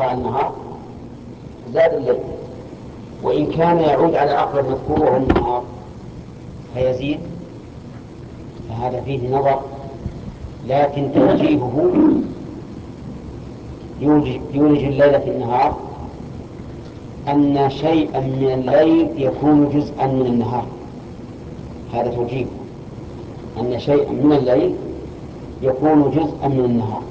انقطع النهار زاد الليل، وإن كان يعود على أقرب مذكور وهو النهار فيزيد فهذا فيه نظر، لكن توجيهه يولج الليل في النهار أن شيئا من الليل يكون جزءا من النهار، هذا توجيهه أن شيئا من الليل يكون جزءا من النهار.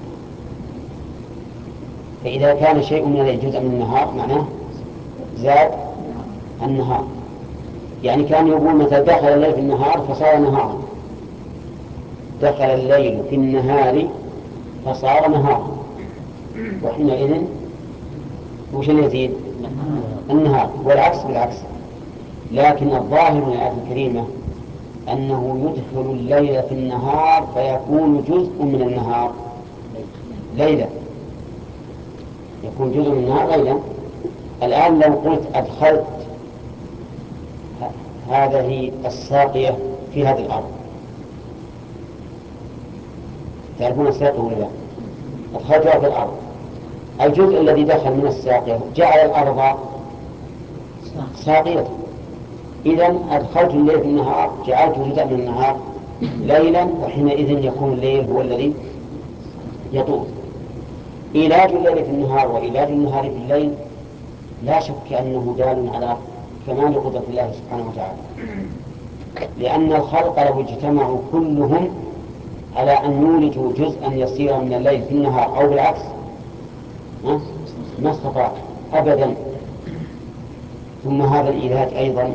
فإذا كان شيء من الليل جزءا من النهار معناه زاد النهار، يعني كان يقول مثلا دخل الليل في النهار فصار نهارا، دخل الليل في النهار فصار نهارا، وحينئذ وش يزيد النهار، والعكس بالعكس. لكن الظاهر من الآية الكريمة أنه يدخل الليل في النهار فيكون جزء من النهار ليلا، يكون جزء من النهار ليلا. الآن لو قلت أدخلت هذه الساقية في هذه الأرض، تعرفون الساقية ولا لا؟ أدخلتها في الأرض، الجزء الذي دخل من الساقية جعل الأرض ساقية، إذن أدخلت الليل في النهار جعلت جزءا من النهار ليلا، وحينئذ يكون الليل هو الذي يطول. إيلاج الليل في النهار وإيلاج النهار في الليل لا شك أنه دال على كمال قدرة الله سبحانه وتعالى، لأن الخلق لو اجتمعوا كلهم على أن يولجوا جزءا يسيرا من الليل في النهار أو بالعكس ما استطاع أبدا. ثم هذا الإيلاج أيضا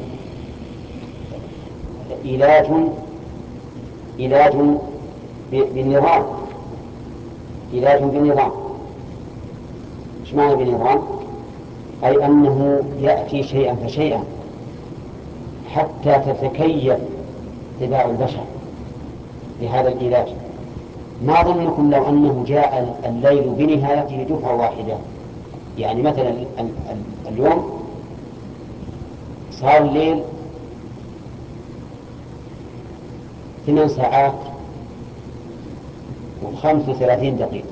علاج بالنظام، علاج بالنظام. ايش معنى بالنظام؟ أي أنه يأتي شيئا فشيئا حتى تتكيف طباع البشر لهذا العلاج. ما ظنكم لو أنه جاء الليل بنهايته دفعة واحدة، يعني مثلا اليوم صار الليل 8 ساعات و35 دقيقة،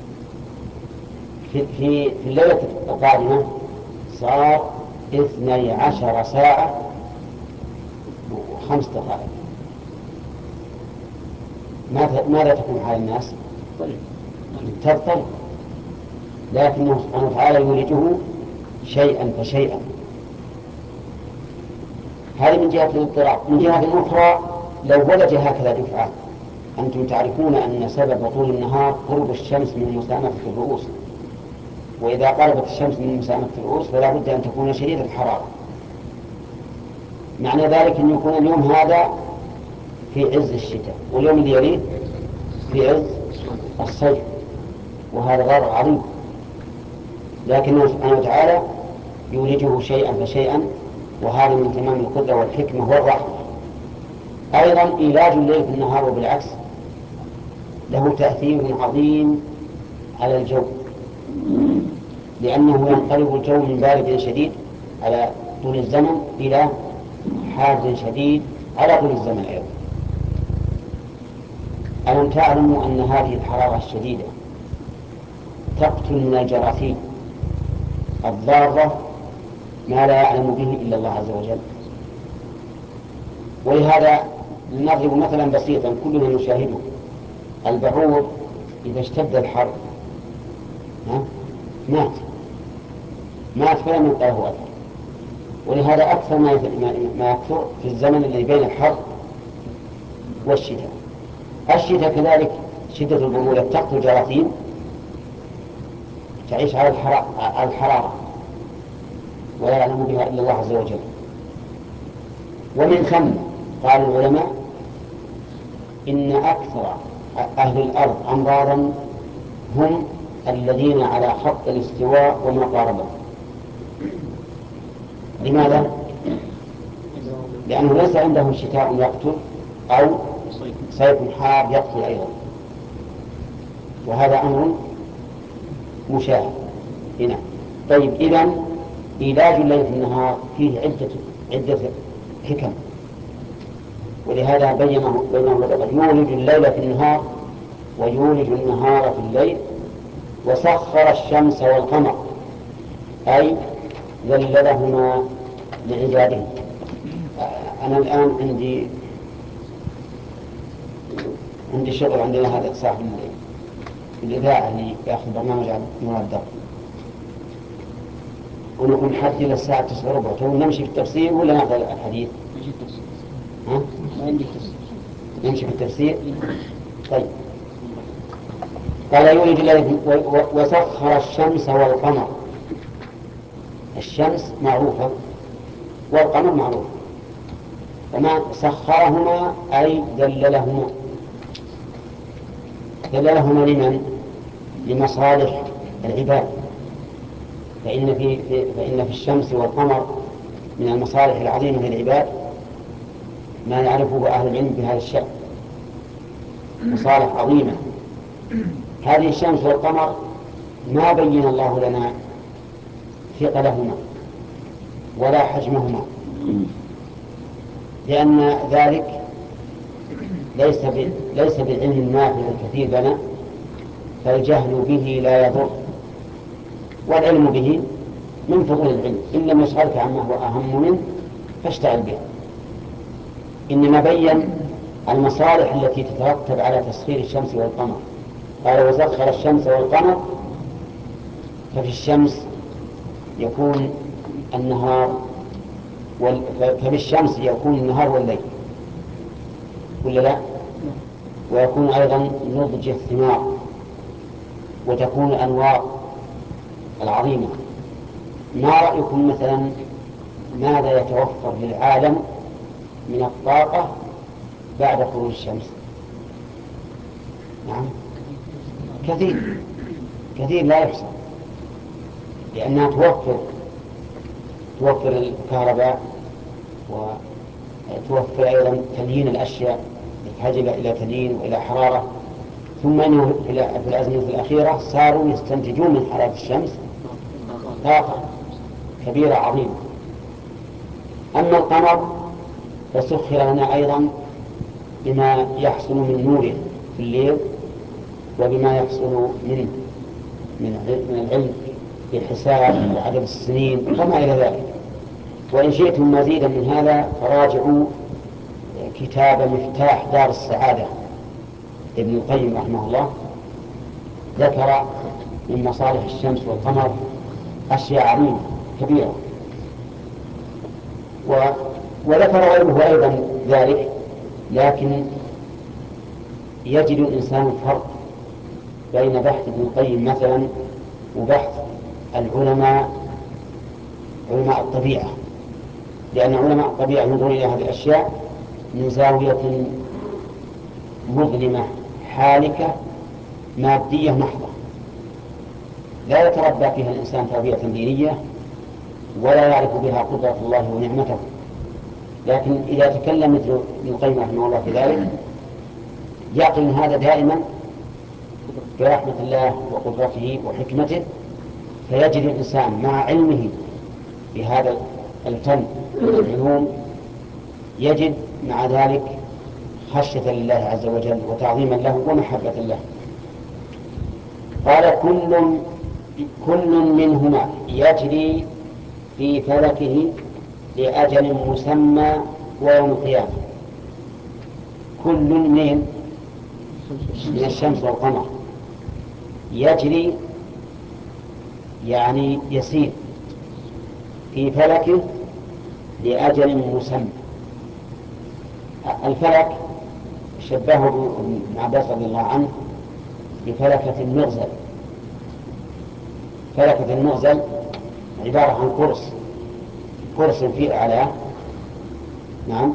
في الليلة القادمة صار 12 ساعة و5 دقائق. ماذا تكون حال الناس؟ تضطرب، لكنه سبحانه وتعالى يولجه شيئا فشيئا. هذه من جهة الاضطراب. من جهة أخرى لو ولج هكذا دفعة، أنتم تعرفون أن سبب طول النهار قرب الشمس من مسامة الرؤوس، وإذا قربت الشمس من مسامة الرؤوس فلا بد أن تكون شديدة الحرارة. معنى ذلك أن يكون اليوم هذا في عز الشتاء واليوم اللي يليه في عز الصيف، وهذا غير عظيم، لكنه سبحانه وتعالى يولجه شيئا فشيئا، وهذا من تمام القدرة والحكمة والرحمة. أيضا علاج الليل في النهار وبالعكس له تأثير عظيم على الجو، لأنه ينقلب الجو من بارد شديد على طول الزمن إلى حار شديد على طول الزمن أيضا. ألم تعلموا أن هذه الحرارة الشديدة تقتل من الجراثيم الضارة ما لا يعلم به إلا الله عز وجل؟ ولهذا لنضرب مثلا بسيطا كلنا نشاهده، البعوض إذا اشتد الحر مات فلم يبقى له أثر. ولهذا أكثر ما يكثر في الزمن الذي بين الحر والشتاء. الشتاء كذلك شدة البرودة تقتل جراثيم تعيش على الحرارة ولا يعلم بها إلا الله عز وجل. ومن ثم قال العلماء إن أكثر أهل الأرض أمراضا هم الذين على خط الاستواء وما قاربه. لماذا؟ لأنه ليس عندهم شتاء يقتل أو صيف حار يقتل أيضا، وهذا أمر مشاهد هنا. طيب، إذن علاج الليل في النهار فيه عدة حكم، ولهذا بينه يولج الليل في النهار ويولج النهار في الليل، وسخر الشمس والقمر أي ذللهما لعباده. أنا الآن عندي شغل، عندنا هذا صاحب الإذاعة اللي يأخذ برنامج عن المنظر، ونكون حد إلى الساعة 9:15. نمشي في التفسير ولا نأخذ الحديث؟ نمشي في التفسير. ها؟ ما عندي تفسير. نمشي في التفسير. طيب. قال يولد الليل وسخر الشمس والقمر. الشمس معروفة والقمر معروف، فما سخرهما أي دللهما. دللهما لمن؟ لمصالح العباد. فإن في الشمس والقمر من المصالح العظيمة للعباد ما يعرفه أهل العلم بهذا الشأن، مصالح عظيمة. هذه الشمس والقمر ما بين الله لنا ثقلهما ولا حجمهما، لأن ذلك ليس بالعلم النافع الكثير لنا، فالجهل به لا يضر، والعلم به من فضول العلم. إن لم يشغلك عما هو أهم منه فاشتغل به. إنما بين المصالح التي تترتب على تسخير الشمس والقمر. قال وسخر الشمس والقمر، ففي الشمس يكون النهار فبالشمس يكون النهار والليل، ولا لا؟ ويكون أيضا نضج الثمار، وتكون الأنوار العظيمة. ما رأيكم مثلا ماذا يتوفر للعالم من الطاقة بعد خروج الشمس؟ نعم، كثير لا يحصى، لأنها توفر الكهرباء، وتوفر أيضا تليين الأشياء تحتاج إلى تليين وإلى حرارة. ثم إنه في الأزمنة الأخيرة صاروا يستنتجون من حرارة الشمس طاقة كبيرة عظيمة. أما القمر فسخر لنا أيضا بما يحصل من نوره في الليل، وبما يحصل من العلم بالحساب وعدد السنين وما إلى ذلك. وإن شئتم مزيدا من هذا فراجعوا كتاب مفتاح دار السعادة ابن القيم رحمه الله، ذكر من مصالح الشمس والقمر أشياء عظيمة كبيرة. وذكر غيره أيضا ذلك، لكن يجد الإنسان الفرق بين بحث ابن القيم مثلا وبحث علماء الطبيعة، لأن علماء الطبيعة ينظرون إلى هذه الأشياء من زاوية مظلمة حالكة مادية محضة، لا يتربى فيها الإنسان تربية دينية ولا يعرف بها قدرة الله ونعمته. لكن إذا تكلم مثل ابن القيم رحمه الله في ذلك يقرن هذا دائما برحمة الله وقدرته وحكمته، فيجد الإنسان مع علمه بهذا الفن من العلوم يجد مع ذلك خشية لله عز وجل وتعظيما له ومحبة له. قال كل منهما يجري في فلكه لأجل مسمى ويوم القيامة. كل من الشمس والقمر يجري يعني يسير في فلكه لأجل مسمى. الفلك شبهه ابن عباس رضي الله عنه بفلكة المغزل. فلكة المغزل عبارة عن قرص في أعلاه، نعم،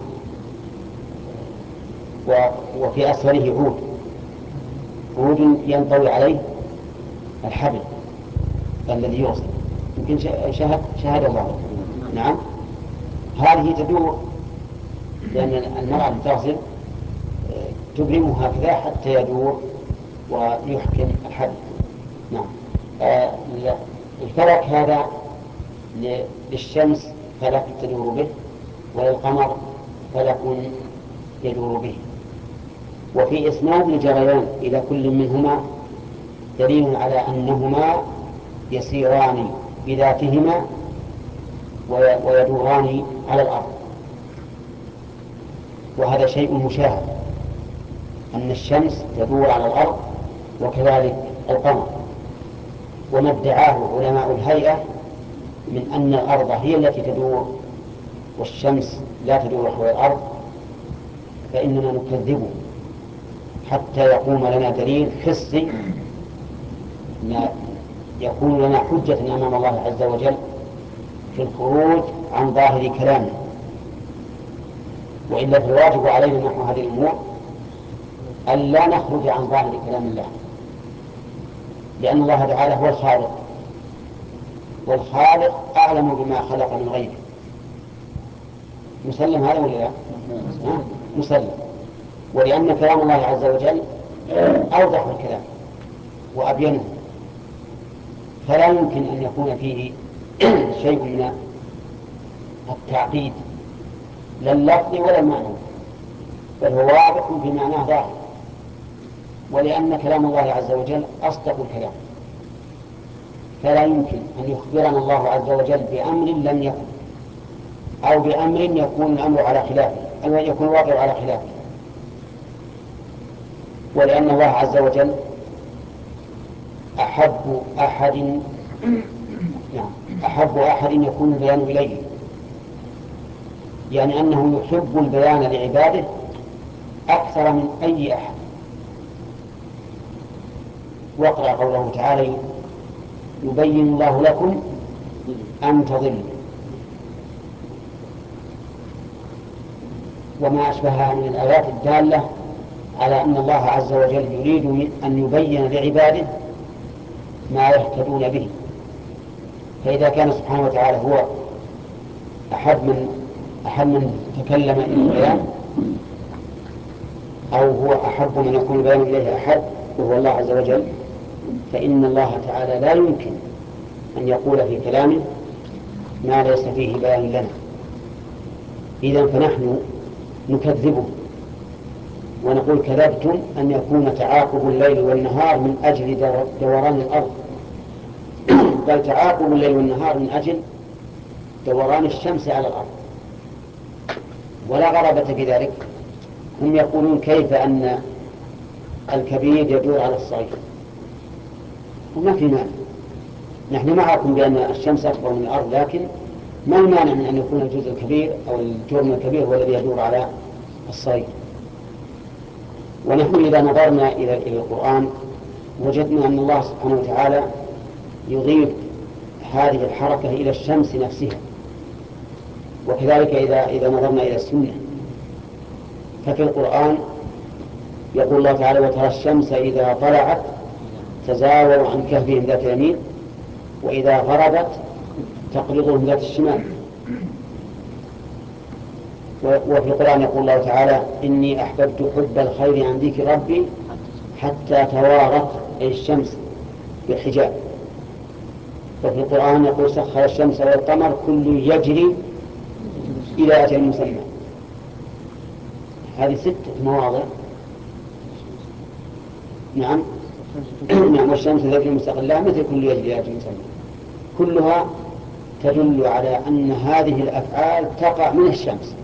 وفي أسفله عود ينطوي عليه الحبل الذي يغزل. يمكن شاهد الله. نعم، هذه تدور لأن المرأة اللي تغزل تبرمه هكذا حتى يدور ويحكم الحبل. نعم. الفلك هذا للشمس فلك تدور به، وللقمر فلك يدور به. وفي إسناد الجريان إلى كل منهما دليل على أنهما يسيران بذاتهما ويدوران على الأرض. وهذا شيء مشاهد أن الشمس تدور على الأرض وكذلك القمر. وما ادعاه علماء الهيئة من أن الأرض هي التي تدور والشمس لا تدور حول الأرض فإننا نكذبه حتى يقوم لنا دليل حسي يكون لنا حجة أمام الله عز وجل في الخروج عن ظاهر كلامه. وإلا فالواجب علينا نحو هذه الأمور أن لا نخرج عن ظاهر كلام الله، لأن الله تعالى هو الخالق، والخالق أعلم بما خلق من غيره. مسلم هذا ولا لا؟ مسلم. ولأن كلام الله عز وجل أوضح الكلام وأبينه، فلا يمكن أن يكون فيه شيء من التعقيد لا اللفظ ولا المعنى، بل هو واضح في معناه ظاهر. ولأن كلام الله عز وجل أصدق الكلام، فلا يمكن أن يخبرنا الله عز وجل بأمر لم يكن، أو بأمر يكون الأمر على خلافه، أو يكون الواقع على خلافه. ولأن الله عز وجل أحب أحد يكون البيان إليه، يعني أنه يحب البيان لعباده أكثر من أي أحد. واقرأ قوله تعالى: يبين الله لكم أن تضلوا. وما أشبهها من الآيات الدالة على أن الله عز وجل يريد أن يبين لعباده ما يهتدون به. فإذا كان سبحانه وتعالى هو أحد من تكلم إلى البيان، أو هو أحب من يكون البيان إليه أحد وهو الله عز وجل، فإن الله تعالى لا يمكن أن يقول في كلامه ما ليس فيه بيان لنا. إذن فنحن نكذبه ونقول: كذبتم أن يكون تعاقب الليل والنهار من أجل دوران الأرض، بل تعاقب الليل والنهار من أجل دوران الشمس على الأرض. ولا غرابة في ذلك. هم يقولون: كيف أن الكبير يدور على الصغير؟ وما في مانع، نحن معكم بأن الشمس أكبر من الأرض، لكن ما المانع من أن يكون الجزء الكبير أو الجرم الكبير هو الذي يدور على الصغير؟ ونحن إذا نظرنا إلى القرآن وجدنا أن الله سبحانه وتعالى يضيف هذه الحركة إلى الشمس نفسها. وكذلك إذا نظرنا إلى السنة، ففي القرآن يقول الله تعالى: وترى الشمس إذا طلعت تزاور عن كهفهم ذات اليمين وإذا غربت تقرضهم ذات الشمال. وفي القرآن يقول الله تعالى: إني أحببت حب الخير عن ذكر ربي حتى توارت أي الشمس بالحجاب. وفي القرآن يقول: سخر الشمس والقمر كل يجري إلى أجل مسمى. هذه 6 مواضع. نعم نعم. والشمس تجري مستقلها مثل كل يجري إلى أجل مسمى. كلها تدل على أن هذه الأفعال تقع من الشمس.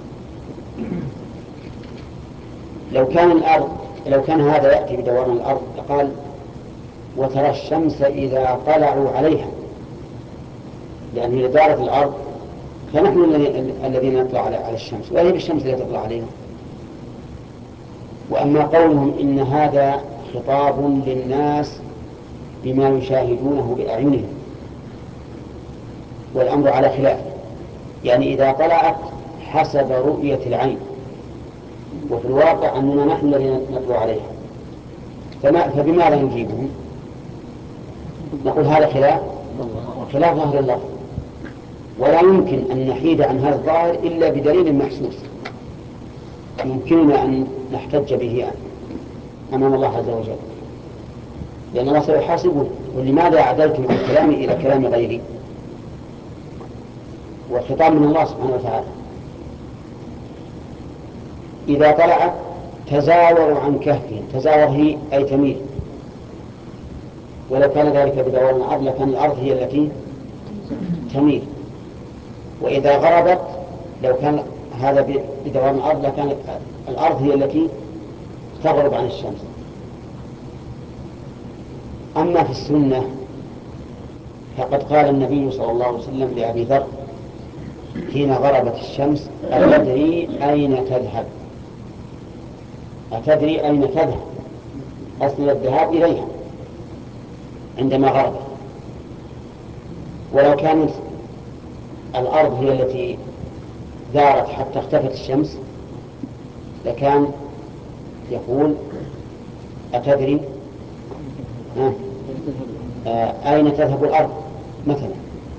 لو كان هذا يأتي بدوران الأرض لقال: وترى الشمس إذا طلعوا عليها، لأن إذا دارت الأرض فنحن الذين نطلع على الشمس، وهي الشمس التي تطلع علينا. وأما قولهم إن هذا خطاب للناس بما يشاهدونه بأعينهم، والأمر على خلاف، يعني إذا طلعت حسب رؤية العين، وفي الواقع أننا نحن الذين نطلع عليها، فبماذا نجيبهم؟ نقول: هذا خلاف ظاهر الله، ولا يمكن أن نحيد عن هذا الظاهر إلا بدليل محسوس يمكننا أن نحتج به أمام الله عز وجل، لأن الله سيحاسبه: ولماذا عدلتم عن كلامي إلى كلام غيري؟ والخطاب من الله سبحانه وتعالى. إذا طلعت تزاوروا عن كهفهم، تزاور هي أي تميل، ولو كان ذلك بدوران الأرض لكان الأرض هي التي تميل. وإذا غربت لو كان هذا بدوران الأرض لكانت الأرض هي التي تغرب عن الشمس. أما في السنة فقد قال النبي صلى الله عليه وسلم لأبي ذر حين غربت الشمس: أتدري أين تذهب؟ أتدري أين تذهب؟ أسند الذهاب إليها عندما غربت. ولو كانت الأرض هي التي دارت حتى اختفت الشمس لكان يقول: أتدري أين تذهب الأرض مثلا.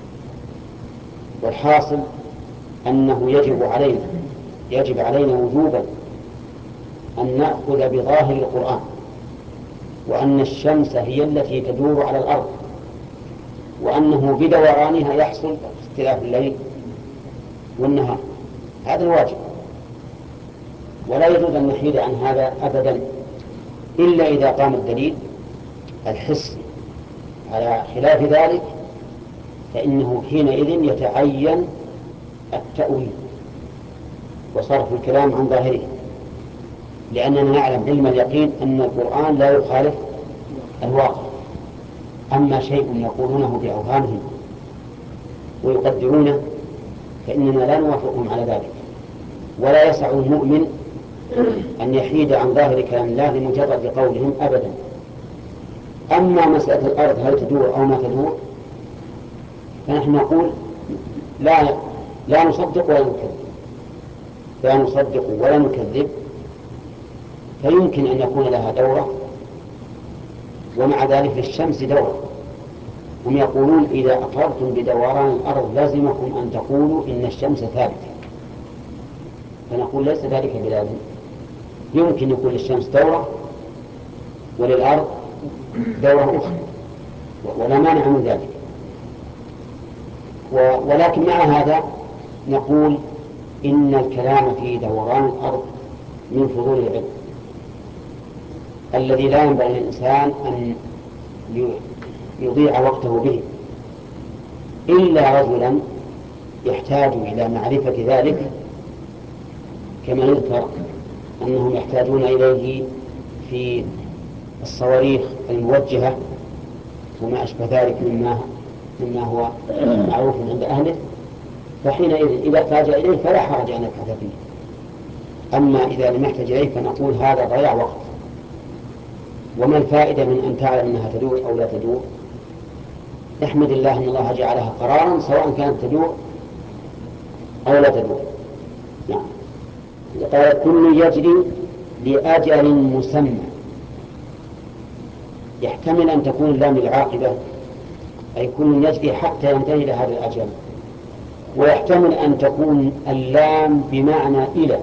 والحاصل أنه يجب علينا وجوبا أن نأخذ بظاهر القرآن، وأن الشمس هي التي تدور على الأرض، وأنه بدورانها يحصل اختلاف الليل والنهار. هذا الواجب، ولا يجوز أن نحيد عن هذا أبدا إلا إذا قام الدليل الحسي. على خلاف ذلك فإنه حينئذ يتعين التأويل وصرف الكلام عن ظاهره، لأننا نعلم علم اليقين أن القرآن لا يخالف الواقع. أما شيء يقولونه بأوهامهم ويقدرونه فإننا لا نوافقهم على ذلك، ولا يسع المؤمن أن يحيد عن ظاهر كلام الله لمجرد قولهم أبدا. أما مسألة الأرض هل تدور أو ما تدور فنحن نقول لا نصدق ولا نكذب، لا نصدق ولا نكذب. فيمكن أن يكون لها دورة، ومع ذلك للشمس دورة. هم يقولون: إذا أقررتم بدوران الأرض لازمكم أن تقولوا إن الشمس ثابتة. فنقول: ليس ذلك بلازم. يمكن يكون للشمس دورة وللأرض دورة أخرى، ولا مانع من ذلك. ولكن مع هذا نقول إن الكلام في دوران الأرض من فضول العلم الذي لا ينبغي للإنسان أن يضيع وقته به، إلا رجلا يحتاج إلى معرفة ذلك، كما يذكر أنهم يحتاجون إليه في الصواريخ الموجهة وما أشبه ذلك مما هو معروف عند أهله. فحينئذ إذا احتاج إليه فلا حرج أن يبحث فيه. أما إذا لم يحتاج إليه فنقول هذا ضياع وقت. وما الفائدة من أن تعلم أنها تدور أو لا تدور؟ احمد الله أن الله جعلها قرارا سواء كانت تدور أو لا تدور. نعم. قال: كل يجري لأجل مسمى. يحتمل أن تكون اللام العاقبة، أي كل يجري حتى ينتهي إلى هذا الأجل، ويحتمل أن تكون اللام بمعنى إلى،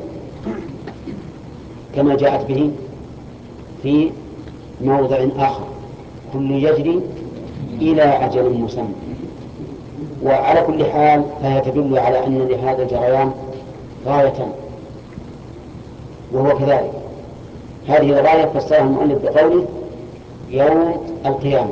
كما جاءت به في موضع آخر: كل يجري إلى أجل مسمى. وعلى كل حال فهي تدل على أن لهذا الجريان غاية، وهو كذلك. هذه الغاية فسرها المؤلف بقوله: يوم القيامة.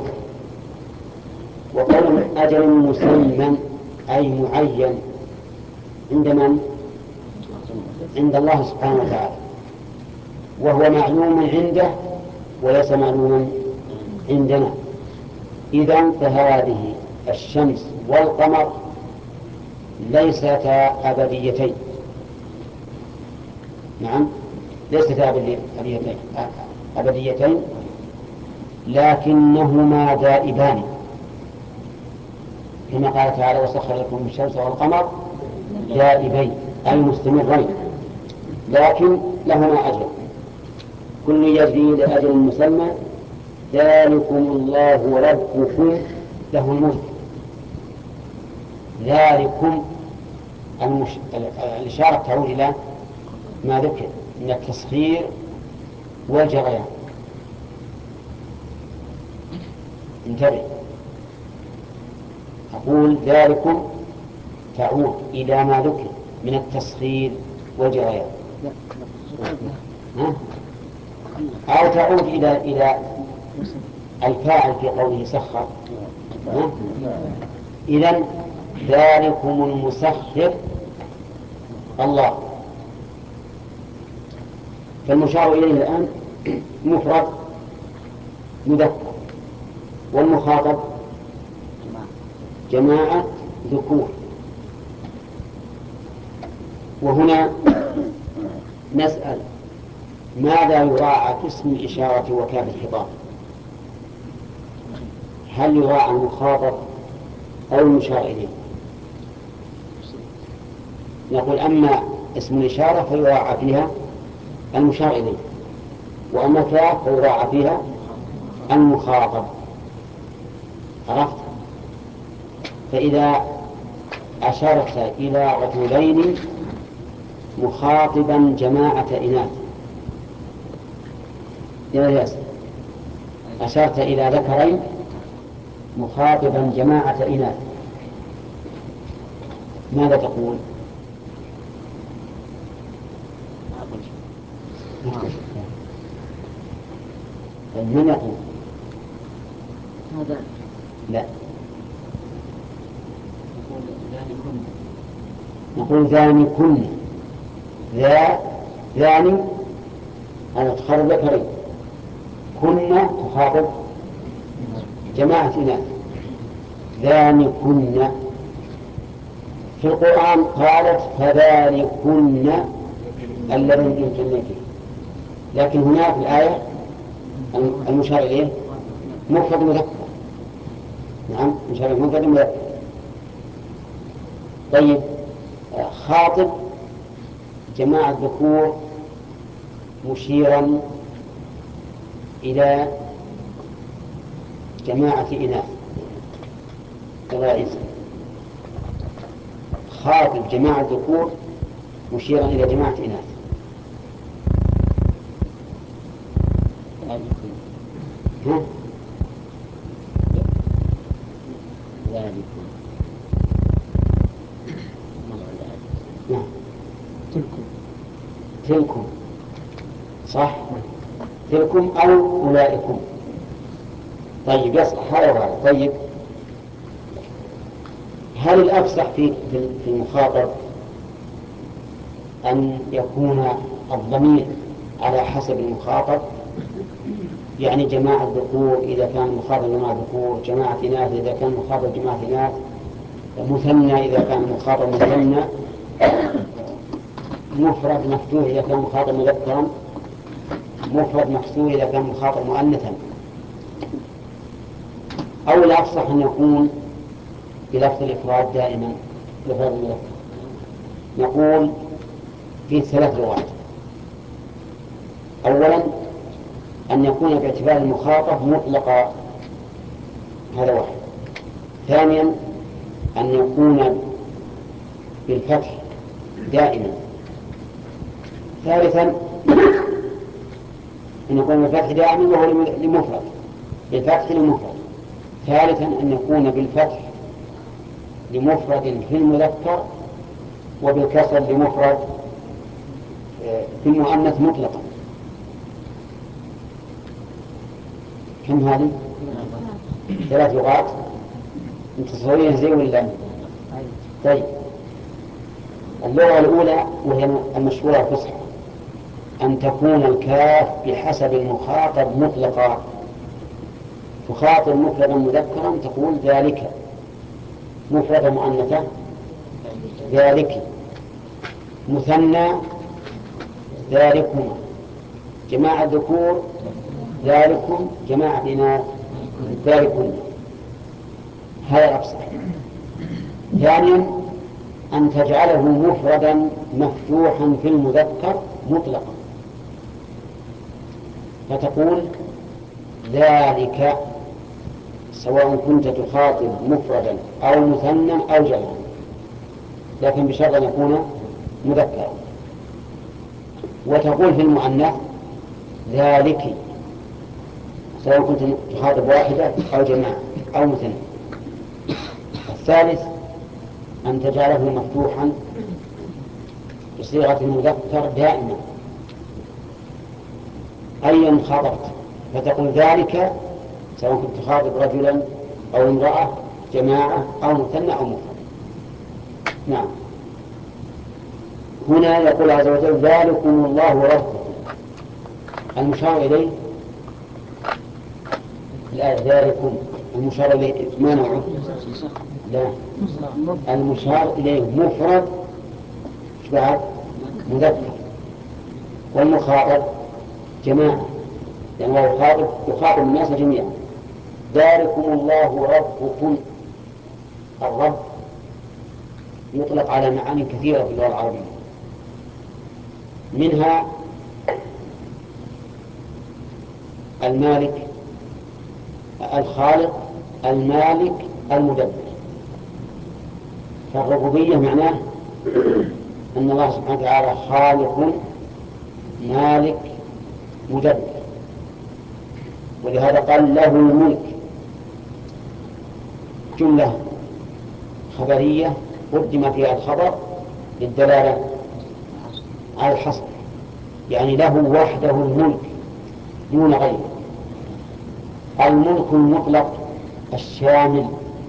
وقول أجل مسمى أي معين عند من؟ عند الله سبحانه وتعالى، وهو معلوم عنده وليس معلوما عندنا. إذن فهذه الشمس والقمر ليستا أبديتين. نعم، ليستا أبديتين، لكنهما دائبان، كما قال تعالى: وسخر لكم الشمس والقمر دائبين أي مستمرين، لكن لهما أجل. كل يجري لأجل مسمى، ذلكم الله ربكم له الملك. ذلكم الإشارة تعود إلى ما ذكر من التصغير والجريان. انتبه، أقول ذلكم تعود إلى ما ذكر من التصغير والجريان، أو تعود إلى الفاعل في قوله سخر. إذن ذلكم المسخر الله. فالمشار إليه الآن مفرد مذكر، والمخاطب جماعة ذكور. وهنا نسأل ماذا يراعى في اسم الإشارة وكاف الخطاب؟ هل يراعى المخاطب أو المشار إليه؟ نقول أما اسم الإشارة فيراعى فيها المشار إليه، وأما كاف فيراعى فيها المخاطب. عرفت؟ فإذا أشرت إلى رجلين مخاطبا جماعة إناث، يا ياسر، أشرت إلى ذكرين مخاطبا جماعة إناث، ماذا تقول؟ من يقول؟ هذا لا، نقول ذانكن. ذاني أنا تخاطب ذكرين، كنا تخاطب جماعة إناث. ذانكن في القرآن قالت فذلكن الذي يمكن فيه، لكن هنا في الآية المشار إليه مفرد مذكر. نعم، مشار إليه مفرد مذكر. طيب، خاطب جماعة ذكور مشيرا إلى جماعة إناث، كذلك خاطب جماعة ذكور مشيرا إلى جماعة إناث. ها؟ نعم. تلكم صح، تلكم أو أولئكم. طيب يصلح هذا وهذا. طيب، هل الأفصح في المخاطب أن يكون الضمير على حسب المخاطب، يعني جماعة ذكور إذا كان المخاطب جماعة ذكور، جماعة إناث إذا كان المخاطب جماعة إناث، مثنى إذا كان المخاطب مثنى، مفرد مفتوح إذا كان مخاطب مذكرا، مفرد مكسور إذا كان مخاطب مؤنثا، أو الأفصح أن يكون بلفظ الإفراد دائما لفظ المذكر؟ نقول في 3 لغات. أولا أن يكون باعتبار المخاطب مطلقا، هذا واحد. ثانيا أن يكون بالفتح دائما. ثالثا أن يكون بالفتح دائما وهو لمفرد، بالفتح لمفرد. ثالثا أن يكون بالفتح لمفرد في المذكر وبالكسر لمفرد في المؤنث مطلقا. كم هذه؟ 3 لغات. انت تصورين زي ولا؟ طيب، اللغة الأولى وهي المشهورة الفصحى أن تكون الكاف بحسب المخاطب مطلقا. تخاطب مفردا مذكرا تقول ذلك، مفردا مؤنثا ذلك، مثنى ذلكما، جماعة ذكور ذلكم، جماعة إناث ذلكن. هذا أفصح. ثانيا أن تجعله مفردا مفتوحا في المذكر مطلقا، فتقول ذلك، سواء كنت تخاطب مفردا أو مثنى أو جمعا، لكن بشرط أن يكون مذكرا. وتقول في المؤنث ذلك، سواء كنت تخاطب واحدة أو جماعة أو مثنى. الثالث أن تجعله مفتوحا بصيغة المذكر دائما أيا خاطبت، فتقول ذلك سواء كنت تخاطب رجلا أو امرأة، جماعة أو مثنى أو مفرد. نعم. هنا يقول عز وجل ذلكم الله ربكم. المشار إليه الآية ذلكم المشار إليه ما نوعه؟ لا، المشار إليه مفرد بعد مذكر، والمخاطب جماعة، يعني يخاطب الناس جميعا. ذلكم الله ربكم. الرب يطلق على معاني كثيرة في اللغة العربية، منها المالك، الخالق، المالك، المدبر. فالربوبية معناه أن الله سبحانه وتعالى خالق مالك مدبر، ولهذا قال له الملك، جملة خبرية قدم فيها الخبر للدلالة على الحصر، يعني له وحده الملك دون غيره. الملك المطلق الشامل،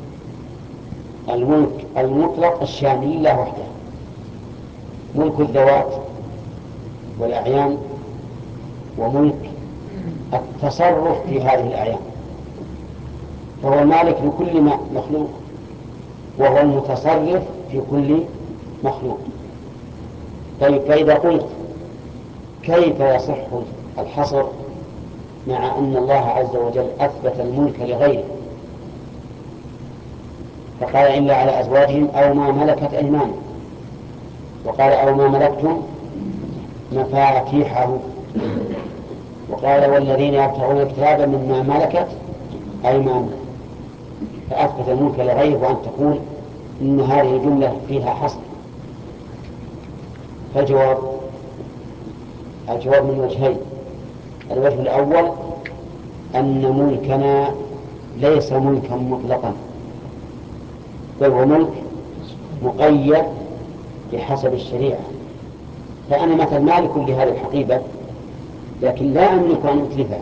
الملك المطلق الشامل لله وحده، ملك الذوات والأعيان، وملك التصرف في هذه الأعيان، فهو المالك لكل مخلوق، وهو المتصرف في كل مخلوق. طيب، فإذا قلت كيف يصح الحصر مع أن الله عز وجل أثبت الملك لغيره، فقال إلا على أزواجهم أو ما ملكت أيمانهم، وقال أو ما ملكتم مفاتيحه، وقال والذين يبتغون الكتاب مما ملكت أيمانهم، فأثبت الملك لغيره، وأن تقول إن هذه الجملة فيها حصر. فالجواب من وجهين. الوجه الأول أن ملكنا ليس ملكا مطلقا، بل هو ملك مقيد بحسب الشريعة. فأنا مثل مالك لهذه الحقيبة، لكن لا أملك أن أتلفها.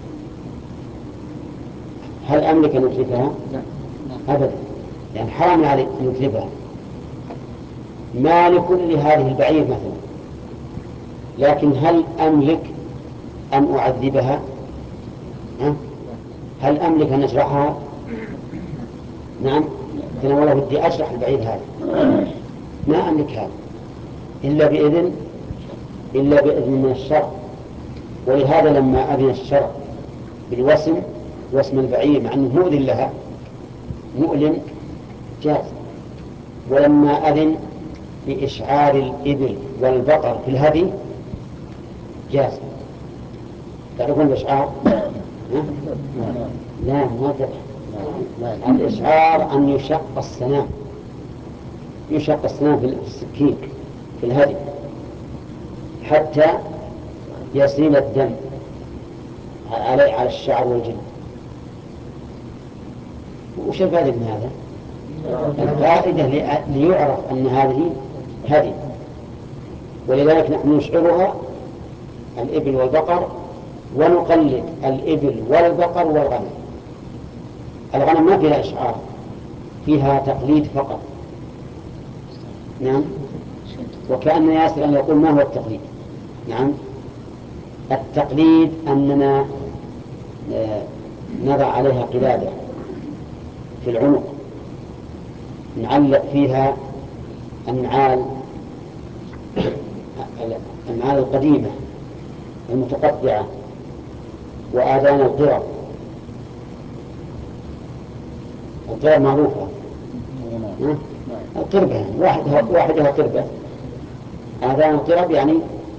هل أملك أن أتلفها؟ أبدا، يعني حرام علي أن أتلفها. مالك لهذه البعير مثلا، لكن هل أملك أن أعذبها؟ هل أملك أن أجرحها؟ نعم، أنا والله بدي أجرح البعير هذا، ما أملك هذا إلا بإذن من الشرع. ولهذا لما أذن الشرع بالوسم، وسم البعير مع أنه مؤذن لها مؤلم، جاز. ولما أذن بإشعار الإبل والبقر في الهدي جاز. تعرفون الإشعار؟ لا، ما ذبح. الإشعار أن يشق السنام في السكين في الهدي حتى يسيل الدم على الشعر والجلد. وش الفائدة من هذا؟ الفائدة ليعرف أن هذه هدي، ولذلك نحن نشعرها الإبل والبقر، ونقلد الإبل والبقر والغنم. الغنم ما فيها إشعار، فيها تقليد فقط. نعم. وكأن ياسر أن يقول ما هو التقليد؟ نعم، التقليد أننا نضع عليها قلادة في العنق، نعلق فيها النعال القديمة المتقطعة، وآذان القرب معروفة، القربة واحدها قربة. آذان القرب يعني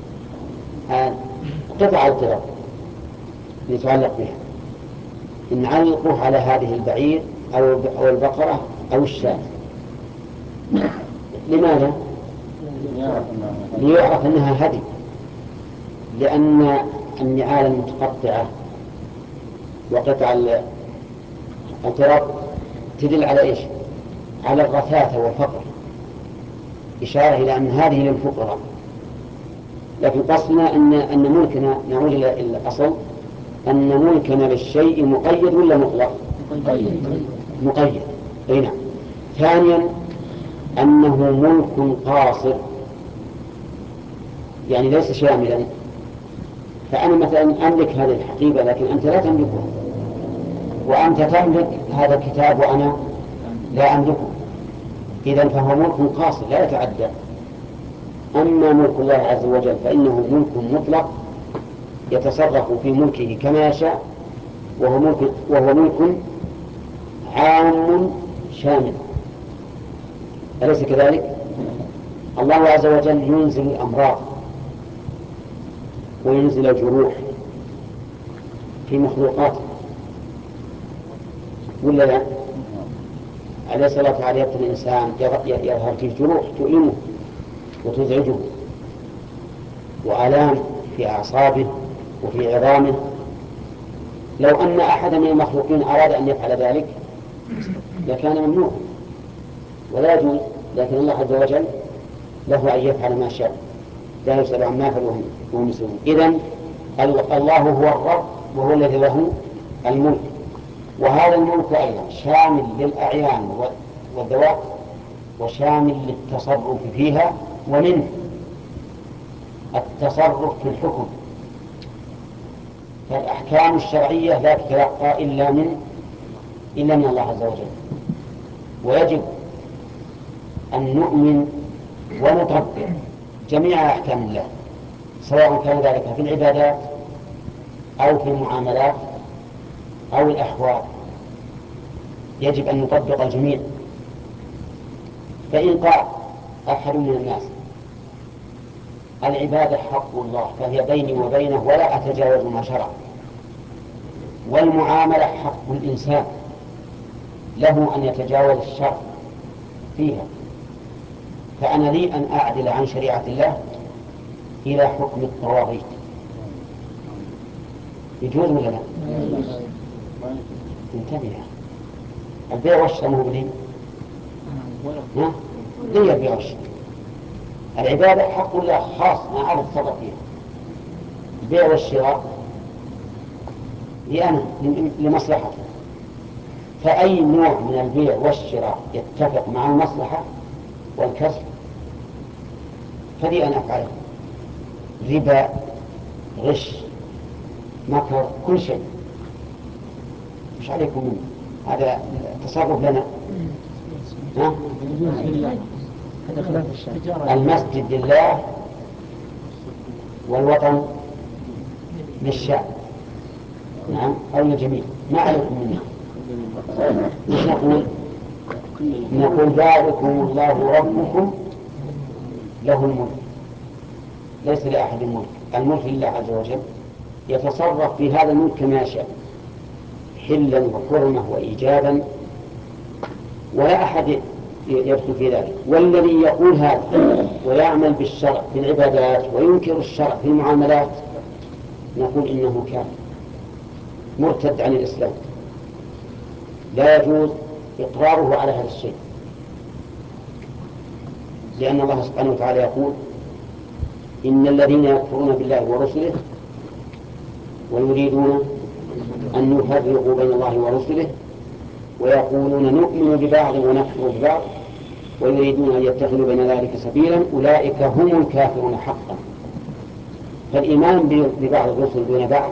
قطع القرب يتعلق بها، نعلقه على هذه البعير أو البقرة أو الشاة. لماذا؟ ليعرف أنها هدي، لأن النعال المتقطعة وقطع القرب تدل على إيش؟ على الرثاثة والفقر، إشارة إلى أن هذه للفقراء. لكن قصدنا أن ملكنا، نعود إلى الأصل، أن ملكنا للشيء مقيد ولا مطلق؟ مقيد. أي نعم. ثانيا أنه ملك قاصر، يعني ليس شاملا. فأنا مثلا أملك هذه الحقيبة لكن أنت لا تملكها، وأنت تملك هذا الكتاب وأنا لا أملكه، إذن فهو ملك قاصر لا يتعدى. أما ملك الله عز وجل فإنه ملك مطلق يتصرف في ملكه كما يشاء، وهو ملك عام شامل، أليس كذلك؟ الله عز وجل ينزل الأمراض وينزل الجروح في مخلوقاته ولا لا؟ عليه الصلاة والسلام يبطل الإنسان يظهر فيه جروح تؤلمه وتزعجه، وآلام في أعصابه وفي عظامه. لو أن أحد من المخلوقين أراد أن يفعل ذلك لكان ممنوع ولا يجوز، لكن الله عز وجل له أن يفعل ما شاء، لا يسأل عما يفعل وهم يسألون. إذن الله هو الرب وهو الذي له الملك، وهذا الملك أيضا شامل للأعيان والذوات وشامل للتصرف فيها، ومنه التصرف في الحكم. فالأحكام الشرعية لا تتلقى إلا من الله عز وجل، ويجب أن نؤمن ونطبق جميع أحكام الله، سواء كان ذلك في العبادات أو في المعاملات أو الأحوال، يجب أن نطبق الجميع. فإن قال أحد من الناس العبادة حق الله فهي بيني وبينه ولا أتجاوز ما شرع، والمعاملة حق الإنسان له أن يتجاوز الشرع فيها، فأنا لي أن أعدل عن شريعة الله إلى حكم الطواغيت، يجوز ولا لا؟ انتبه، البيع والشراء مو بدين؟ ليه البيع والشراء؟ العبادة حق الله خاص ما عاد اتصرف فيها، البيع والشراء لي أنا لمصلحته، فأي نوع من البيع والشراء يتفق مع المصلحة والكسب فلي أن أفعله. ربا، غش، مكر، كل شيء مش عليكم منه، هذا تصرف لنا. المسجد لله والوطن للشعب، نعم، أو للجميع، ما عليكم منه. مش نقول ذلكم الله ربكم له الملك، ليس لأحد الملك، الملك لله عز وجل، يتصرف في هذا الملك كما يشاء، حلا وحرمة وإيجابا، ولا أحد يدخل في ذلك. والذي يقول هذا ويعمل بالشرع في العبادات وينكر الشرع في المعاملات نقول إنه كافر مرتد عن الإسلام، لا يجوز إقراره على هذا الشيء، لأن الله سبحانه وتعالى يقول إن الذين يكفرون بالله ورسله ويريدون أن يفرقوا بين الله ورسله ويقولون نؤمن ببعض ونكفر ببعض ويريدون أن يتخذوا بين ذلك سبيلا أولئك هم الكافرون حقا. فالإيمان ببعض الرسل دون بعض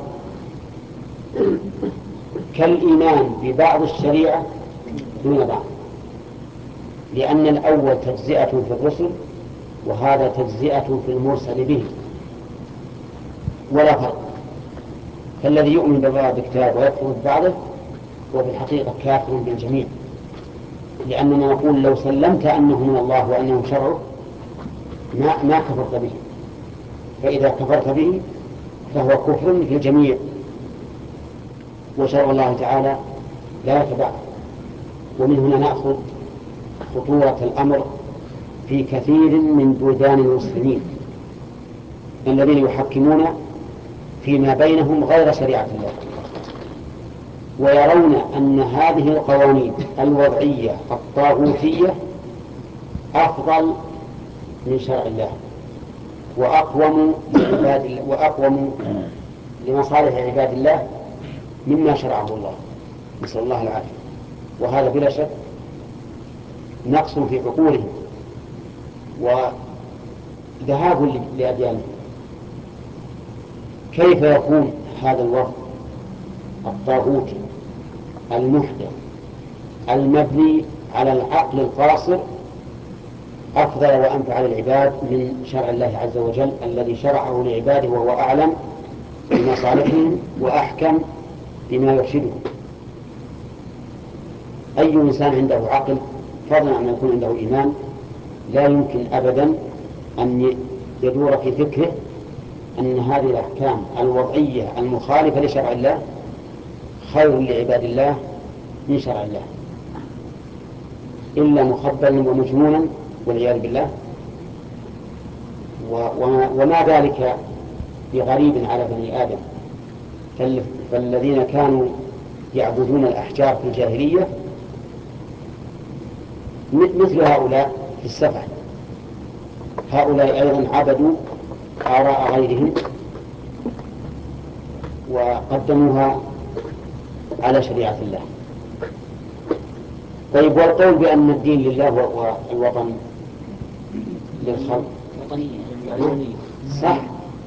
كالإيمان ببعض الشريعة دون بعض، لأن الأول تجزئة في الرسل وهذا تجزئة في المرسل به ولا فرق. فالذي يؤمن ببعض الكتاب ويكفر ببعضه وفي الحقيقة كافر بالجميع، لأننا نقول لو سلمت أنه من الله وأنه شرعه ما كفرت به، فإذا كفرت به فهو كفر في الجميع، وشرع الله تعالى لا يتبع. ومن هنا نأخذ خطورة الأمر في كثير من بلدان المسلمين الذين يحكمون فيما بينهم غير شريعة الله، ويرون أن هذه القوانين الوضعية الطاغوتية أفضل من شرع الله وأقوم لمصالح عباد الله مما شرعه الله، نسأل الله العافية. وهذا بلا شك نقص في عقولهم وذهاب لأديانهم. كيف يكون هذا الوضع الطاغوتي المحدث المبني على العقل القاصر أفضل وأنفع للعباد من شرع الله عز وجل الذي شرعه لعباده وهو أعلم بمصالحهم وأحكم بما يرشدهم؟ أي إنسان عنده عقل فضلا عن يكون عنده إيمان لا يمكن أبدا أن يدور في فكره أن هذه الأحكام الوضعية المخالفة لشرع الله خير لعباد الله من شرع الله، إلا مخبلا ومجنونا والعياذ بالله. وما ذلك بغريب على بني آدم، فالذين كانوا يعبدون الأحجار في الجاهلية مثل هؤلاء في السفح، هؤلاء أيضا عبدوا آراء غيرهم وقدموها على شريعة الله. طيب، والقول بأن الدين لله والوطن للخلق صح؟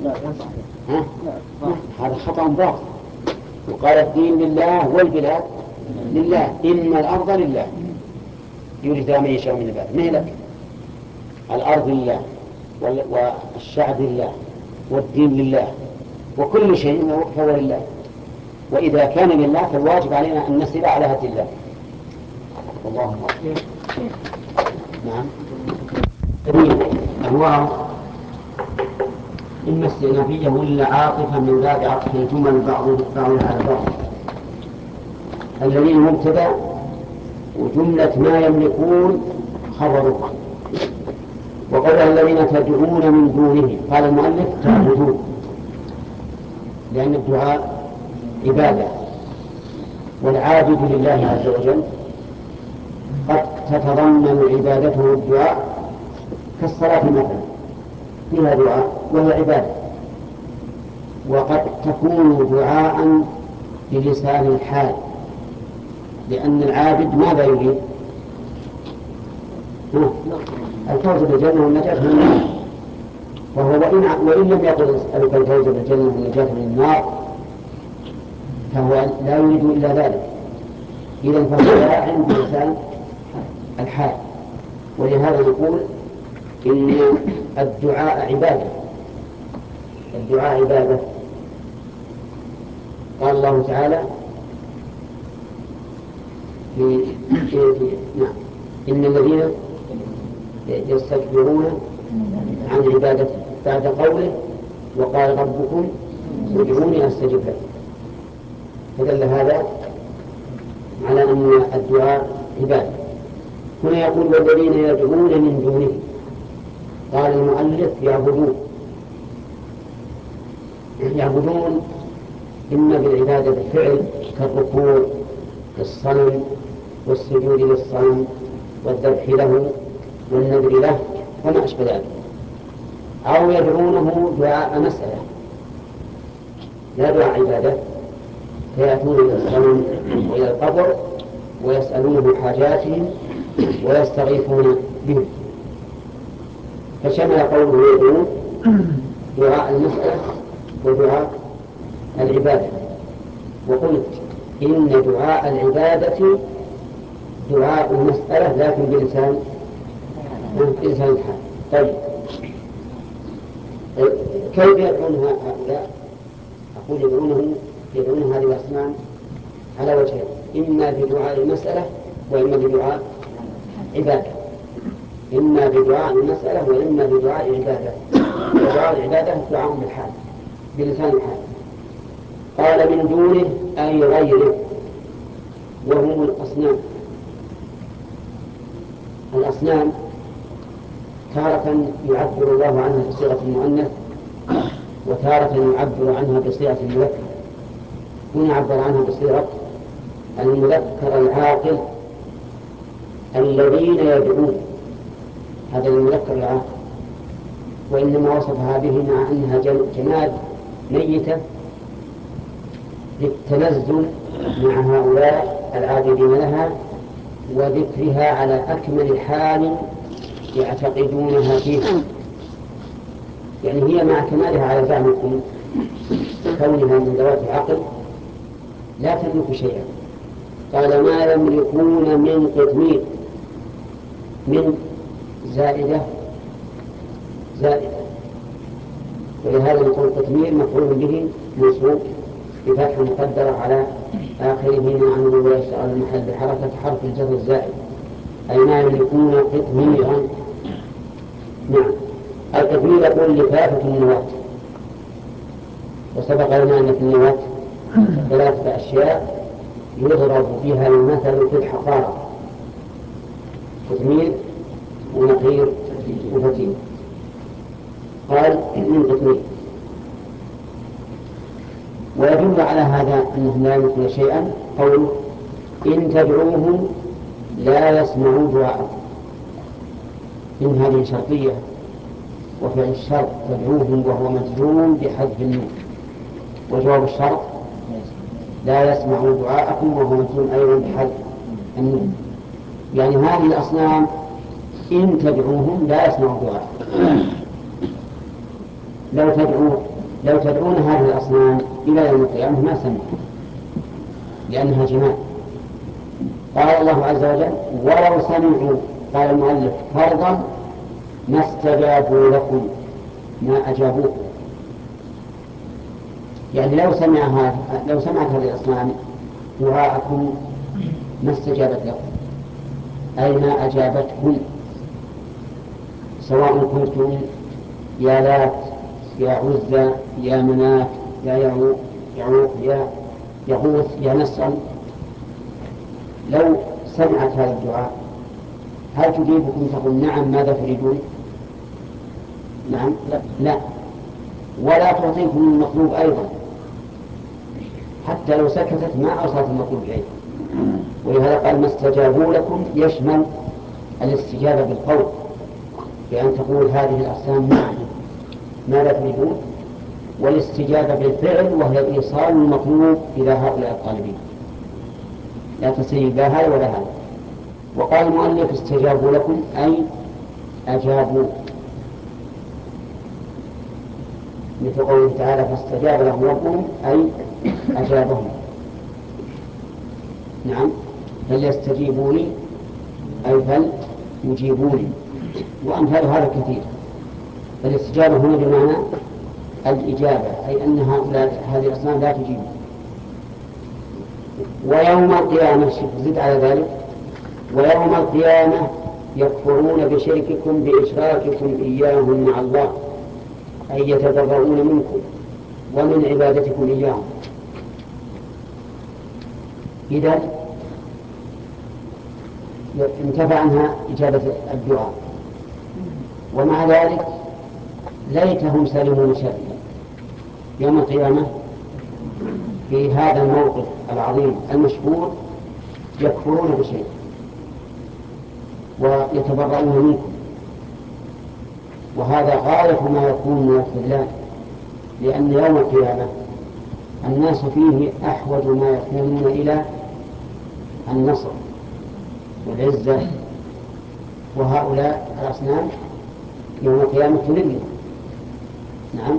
هذا خطأ باطل. وقال الدين لله والبلاد لله، إن الأرض لله يورثها من يشاء من عباده. ما هي لك؟ الأرض لله والشعب لله والدين لله وكل شيء فهو لله، وإذا كان لله فالواجب علينا أن نسير على هدي الله. اللهم نعم. الواو إما استئنافية ولا عاطفة من باب عطف الجمل بعضها على بعض. الذين مبتدأ وجملة ما يملكون خبره. وقال الذين تدعون من دونه، قال المؤلف تعبدون، لأن الدعاء عبادة، والعابد لله عز وجل قد تتضمن عبادته الدعاء، كالصلاة مثلا فيها دعاء وهي عبادة، وقد تكون دعاء بلسان الحال، لأن العابد ماذا يريد؟ الفوز بالجنة والنجاة من النار، وهو وإن لم يقل أسألك الفوز بالجنة والنجاة من النار فهو لا يريد إلا ذلك. إذن فهو داع بلسان الحال. ولهذا نقول إن الدعاء عبادة، الدعاء عبادة. قال الله تعالى نعم، إن الذين يستكبرون عن عبادته بعد قوله وقال ربكم ادعوني أستجب لكم، فدل هذا على أن الدعاء عبادة. هنا يقول والذين يدعون من دونه، قال المؤلف يعبدون إما بالعبادة بالفعل كالركوع للصنم والسجود للصنم والذبح له والنذر له وما أشبه ذلك، أو يدعونه دعاء مسألة لا دعاء عبادة، فيأتون إلى الصنم وإلى القبر ويسألونه حاجاتهم ويستغيثون به، فشمل قوله يدعون دعاء المسألة ودعاء العبادة. وقلت إن دعاء العبادة دعاء المسألة لكن بلسان الحال. طيب، كيف يدعون هؤلاء؟ أقول يدعون هذه الأصنام على وجهين، إما بدعاء المسألة وإما بدعاء عبادة، إما بدعاء المسألة وإما بدعاء عبادة. ودعاء العبادة دعاء بالحال بلسان الحال. قال من دونه أي غيره، وهم الأصنام تارة يعبر الله عنها بصيغة المؤنث وتارة يعبر عنها بصيغة المذكر. هنا عبر عنها بصيغة المذكر العاقل الذين يدعون، هذا المذكر العاقل، وإنما وصفها به مع أنها جماد ميتة للتنزل مع هؤلاء العابدين لها وذكرها على أكمل حال يعتقدونها فيها، يعني هي مع كمالها على زعمكم كونها من ذوات عقل لا تملك شيئا. قال ما يملكون من قطمير، من زائدة ولهذا نقول قطمير مفعول به منصوب بفتح مقدرة على آخره مع أنه ويشتغل المحل بحركة حرف الجر الزائد، أي ما يملكون قطميرا. نعم، القطمير يقول لفافة النواة، وسبق لنا أن في النواة ثلاثة أشياء يضرب بها المثل في الحقارة: قطمير ونقير وفتيل. قال من قطمير. ويدل على هذا أنهم لا يملكون شيئا قول إن تدعوهم لا يسمعوا دعاءكم. إن هذه شرطية، وفعل الشرط تدعوهم وهو مجزوم بحذف النون، وجواب الشرط لا يسمعوا دعاءكم وهو مجزوم أيضا بحذف النون. يعني هذه الأصنام إن تدعوهم لا يسمعوا دعاءكم. لو تدعون هذه الأصنام إلى يوم القيامة ما سمعوا، لأنها جمال. قال الله عز وجل ولو سمعوا، قال المؤلف فرضا ما استجابوا لكم، ما أجابوكم. يعني لو سمعت هذه الأصنام دعاءكم ما استجابت لكم، أي ما أجابتكم، سواء كنتم يا لات يا عزى يا منات يا يعوق يا يغوث يا نسر. لو سمعت هذا الدعاء هل تجيبكم تقول نعم ماذا تريدون؟ نعم لا، ولا تعطيكم المطلوب أيضا، حتى لو سكتت ما أوصلت المطلوب إليه. ولهذا قال ما استجابوا لكم يشمل الاستجابة بالقول، بأن تقول هذه الأصنام نعم ماذا تريدون، والاستجابة بالفعل وهي إيصال المطلوب إلى هؤلاء الطالبين، لا تسيب لا هذا ولا هذا. وقال المؤلف استجابوا لكم أي أجابوا، مثل قوله تعالى فاستجاب لهم ربهم أي أجابهم. نعم، فليستجيبوا لي أي فليجيبوني، وأمثال هذا كثير. فالاستجابة هنا بمعنى الإجابة، أي أن هذه الأصنام لا تجيب. ويوم القيامة زد على ذلك ويوم القيامة يكفرون بشرككم بإشراككم إياهم مع الله، أي يتبرؤون منكم ومن عبادتكم إياهم. إذن انتفع عنها إجابة الدعاء، ومع ذلك ليتهم سلموا من شره يوم القيامة. في هذا الموقف العظيم المشهور يكفرون بشيء ويتبرؤون منكم، وهذا غاية ما يكون من الخذلان، لأن يوم القيامة الناس فيه أحوج ما يكونون إلى النصر والعزة، وهؤلاء الأصنام يوم القيامة تذلهم. نعم،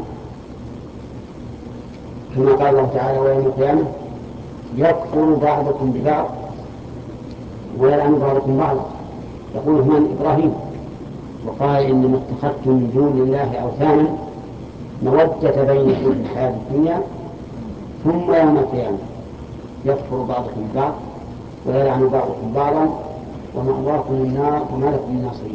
كما قال الله تعالى ويوم القيامة يكفر بعضكم ببعض ويلعن بعضكم بعضا. يقول هنا إبراهيم وقال إنما اتخذتم من دون الله أوثانا مودة بينكم في الحياة الدنيا ثم يوم القيامة يكفر بعضكم ببعض ويلعن بعضكم بعضا ومأواكم النار وما لكم من ناصرين.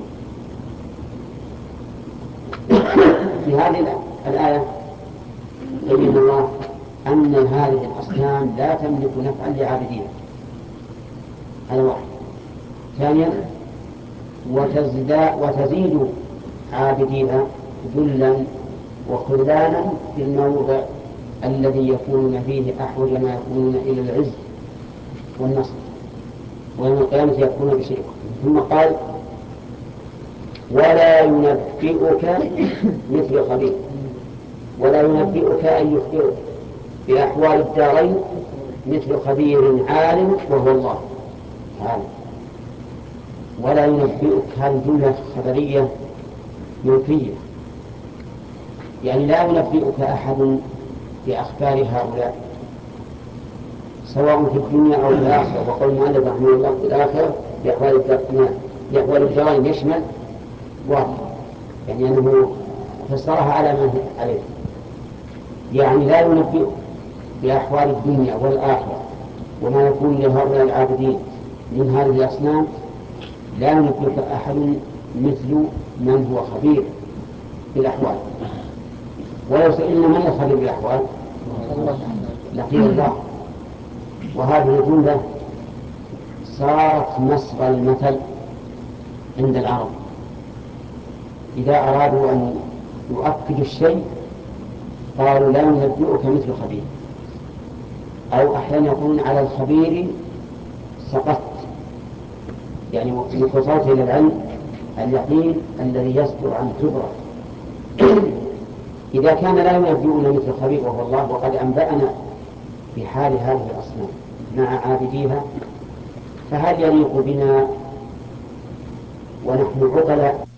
في هذه الآية بين الله أن هذه الأصنام لا تملك نفعا لعابديها، هذا واحد. ثانيا وتزيد عابديها ذلا وخذلانا في الموضع الذي يكونون فيه أحوج ما يكونون إلى العز والنصر، ويوم القيامة يكون بشيء. ثم قال ولا ينبئك مثل خبير. ولا ينبئك أن يخبرك بأحوال الدارين مثل خبير عالم وهو الله تعالى. ولا ينبئك هذه جملة خبرية منفية، يعني لا ينبئك أحد بأخبار هؤلاء سواء في الدنيا أو في الآخرة. وقول المؤلف رحمه الله في الآخرة بأحوال الدوام يشمل واحد، يعني أنه فسرها على ما هي عليه، يعني لا ينبئ بأحوال الدنيا والآخرة وما يكون لهؤلاء العابدين من هذه الأصنام، لا ينبئك أحد مثل من هو خبير بالأحوال. ولو سئلنا من الخبير بالأحوال لقيل الله. وهذه الجملة صارت مصدر المثل عند العرب إذا أرادوا أن يؤكدوا الشيء قالوا لا ينبئك مثل خبير، أو أحيانا يقولون على الخبير سقطت، يعني وصلت إلى العلم اليقين الذي يصدر عن خبرة. إذا كان لا ينبئنا مثل خبير وهو الله وقد أنبأنا بحال هذه الأصنام مع عابديها، فهل يليق بنا ونحن عقلاء